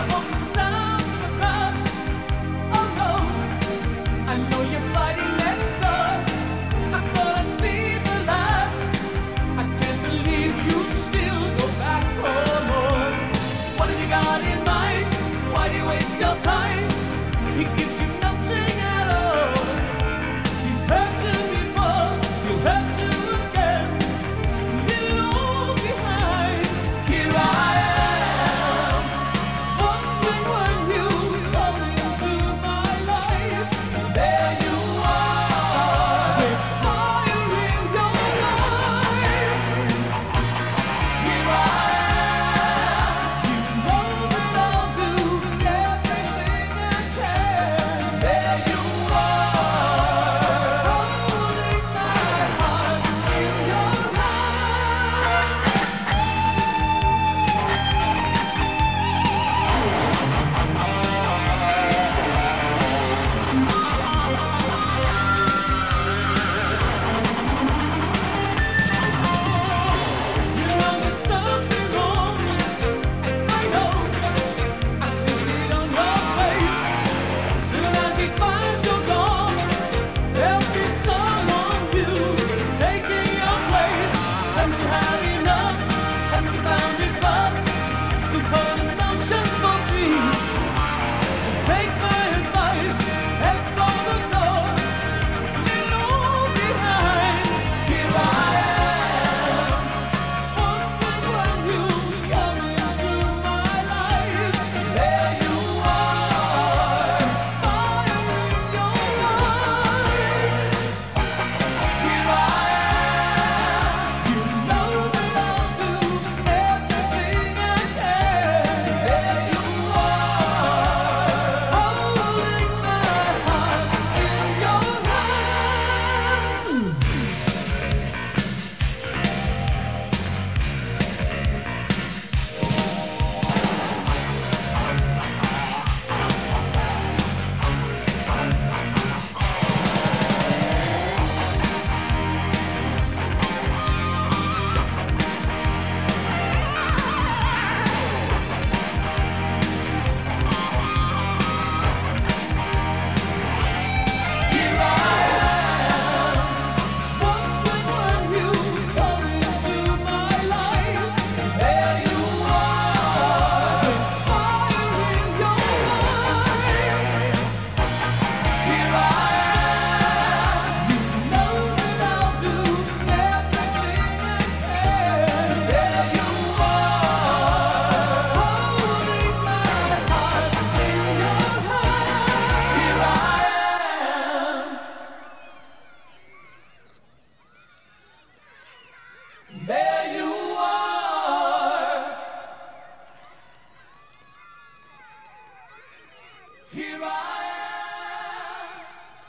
hope the sound of a crash. Oh no, I know you're fighting next door. I thought I'd see the last. I can't believe you still go back for more. What have you got in mind? Why do you waste your time?